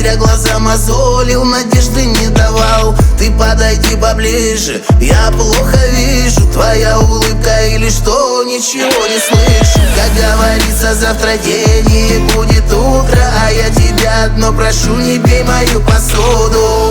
зря глаза мозолил, надежды не давал. Ты подойди поближе, я плохо вижу. Твоя улыбка или что, ничего не слышу. Как говорится, завтра день и будет утро, а я тебя одно прошу, не пей мою посуду.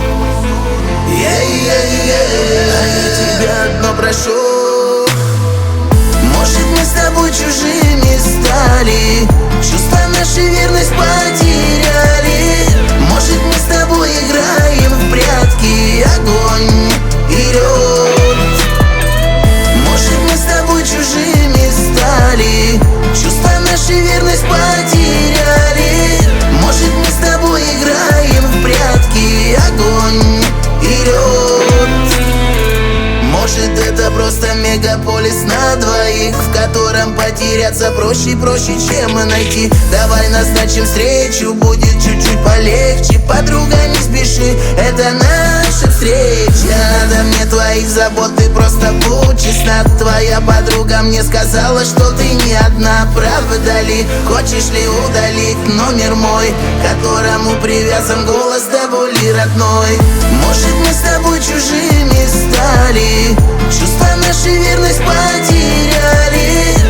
А я тебя одно прошу. Может, мы с тобой чужими стали, чувства наши верность потеряли. Может, мы с тобой играем в прятки, огонь и лед. Может, мы с тобой чужими стали, чувства наши верность потеряли. Может, мы с тобой играем в прятки, огонь и лед. Может, это просто мегаполис на двоих, в котором потеряться проще, чем найти. Давай назначим встречу, будет чуть-чуть полегче. Подруга, не спеши, это наша встреча. Надо мне твоих забот, ты просто будь честна. Твоя подруга мне сказала, что ты не одна. Правда ли? Хочешь ли удалить номер мой, к которому привязан голос до боли родной? Может, мы с тобой чужими стали, чувства наши верность потеряли.